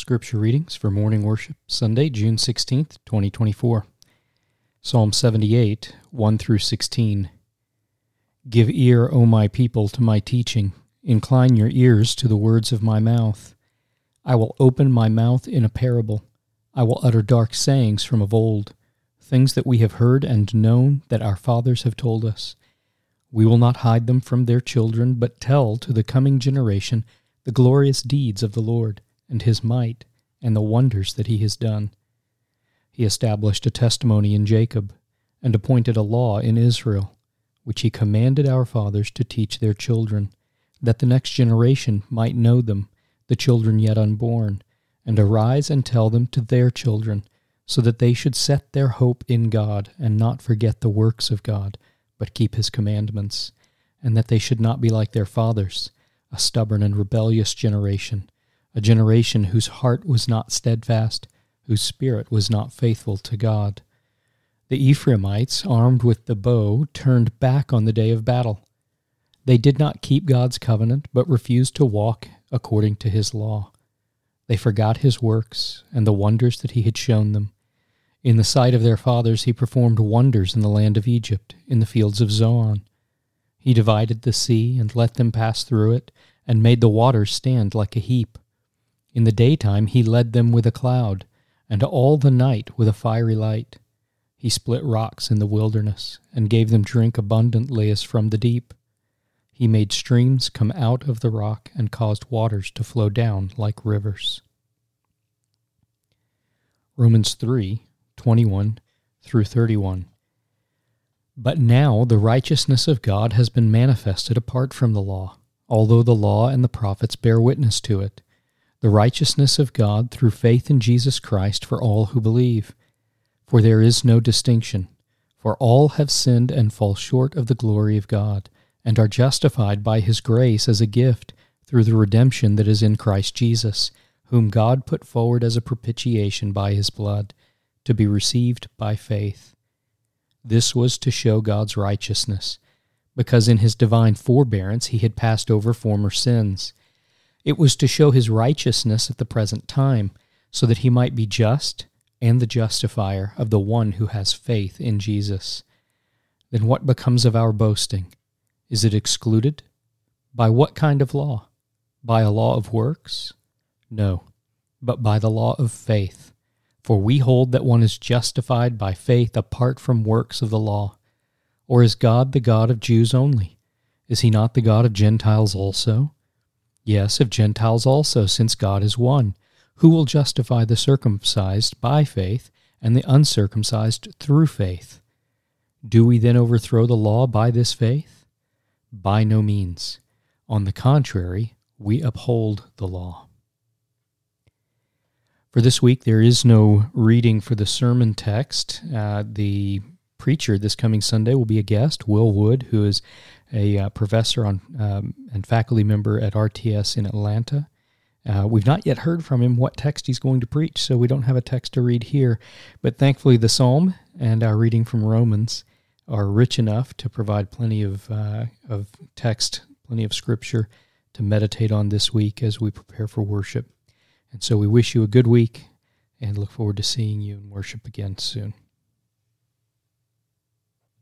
Scripture readings for morning worship, Sunday, June 16th, 2024. Psalm 78, 1 through 16. Give ear, O my people, to my teaching. Incline your ears to the words of my mouth. I will open my mouth in a parable. I will utter dark sayings from of old, things that we have heard and known that our fathers have told us. We will not hide them from their children, but tell to the coming generation the glorious deeds of the Lord, and his might, and the wonders that he has done. He established a testimony in Jacob, and appointed a law in Israel, which he commanded our fathers to teach their children, that the next generation might know them, the children yet unborn, and arise and tell them to their children, so that they should set their hope in God, and not forget the works of God, but keep his commandments, and that they should not be like their fathers, a stubborn and rebellious generation, a generation whose heart was not steadfast, whose spirit was not faithful to God. The Ephraimites, armed with the bow, turned back on the day of battle. They did not keep God's covenant, but refused to walk according to his law. They forgot his works and the wonders that he had shown them. In the sight of their fathers he performed wonders in the land of Egypt, in the fields of Zoan. He divided the sea and let them pass through it, and made the waters stand like a heap. In the daytime he led them with a cloud, and all the night with a fiery light. He split rocks in the wilderness, and gave them drink abundantly as from the deep. He made streams come out of the rock, and caused waters to flow down like rivers. Romans 3, 21 through 31. But now the righteousness of God has been manifested apart from the law, although the law and the prophets bear witness to it, the righteousness of God through faith in Jesus Christ for all who believe. For there is no distinction, for all have sinned and fall short of the glory of God, and are justified by his grace as a gift through the redemption that is in Christ Jesus, whom God put forward as a propitiation by his blood, to be received by faith. This was to show God's righteousness, because in his divine forbearance he had passed over former sins. It was to show his righteousness at the present time, so that he might be just and the justifier of the one who has faith in Jesus. Then what becomes of our boasting? Is it excluded? By what kind of law? By a law of works? No, but by the law of faith. For we hold that one is justified by faith apart from works of the law. Or is God the God of Jews only? Is he not the God of Gentiles also? Yes, of Gentiles also, since God is one, who will justify the circumcised by faith and the uncircumcised through faith. Do we then overthrow the law by this faith? By no means. On the contrary, we uphold the law. For this week, there is no reading for the sermon text. The preacher this coming Sunday will be a guest, Will Wood, who is a professor and faculty member at RTS in Atlanta. We've not yet heard from him what text he's going to preach, so we don't have a text to read here. But thankfully, the Psalm and our reading from Romans are rich enough to provide plenty of text, plenty of Scripture to meditate on this week as we prepare for worship. And so we wish you a good week and look forward to seeing you in worship again soon.